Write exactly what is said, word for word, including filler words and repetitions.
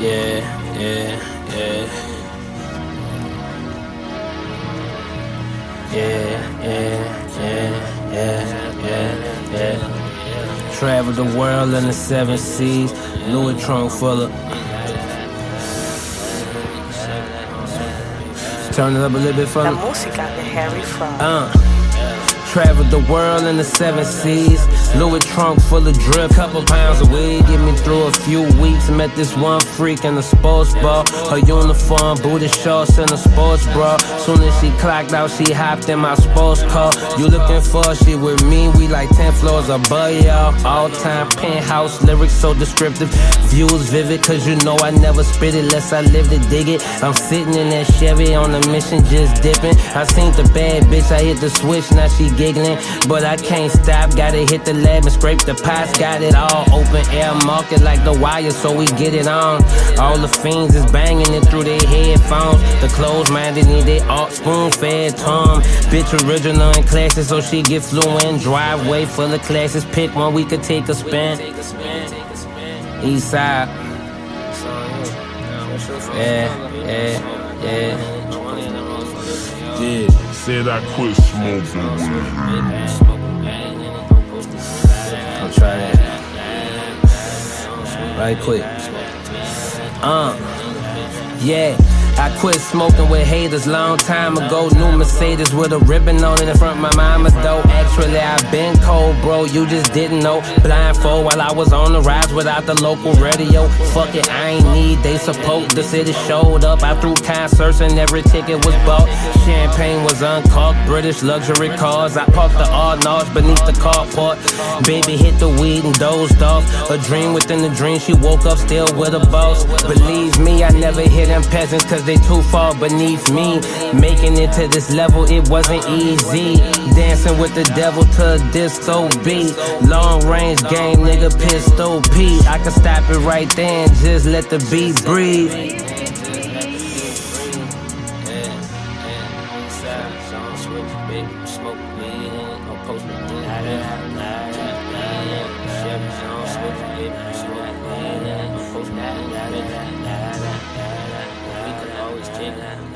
Yeah, yeah, yeah. Yeah, yeah, yeah, yeah, yeah, yeah. Traveled the world in the seven seas, Louis trunk full of. Turn it up a little bit for me. La música de Harry Fraud. Uh. Traveled the world in the seven seas, Louis trunk full of drip, couple pounds of weed, get me through a few weeks. Met this one freak in the sports bar, her uniform, booty shorts and a sports bra. Soon as she clocked out, she hopped in my sports car. You looking for she with me? We like ten floors above y'all. All time penthouse lyrics so descriptive, views vivid, cause you know I never spit it unless I live to dig it. I'm sitting in that Chevy on a mission, just dipping. I seen the bad bitch, I hit the switch, now she giggling, but I can't stop. Gotta hit the lab and scrape the pots. Got it all open air market like the wire, so we get it on. All the fiends is banging it through their headphones. The closed-minded need they all spoon-fed Tom. Bitch original and classy, so she get fluent. Driveway full of classes. Pick one, we could take a spin. East side. Yeah, yeah, yeah. Yeah. Said I quit smoking with him. I'll try that. Right quick. Uh, yeah. I quit smoking with haters long time ago. New Mercedes with a ribbon on it in front of my mama's door. Actually, I've been cold, bro, you just didn't know. Blindfold while I was on the rise without the local radio. Fuck it, I ain't need they support. The city showed up, I threw concerts and every ticket was bought. Champagne was uncorked, British luxury cars. I parked the Arnauds beneath the carport. Baby hit the weed and dozed off. A dream within a dream, she woke up still with a boss. Believe me, I never hit them peasants cause they too far beneath me. Making it to this level, it wasn't easy. Dancing with the devil to a disco beat. Long range game, nigga, pistol Pete. I can stop it right there and just let the beat breathe. We could always take that.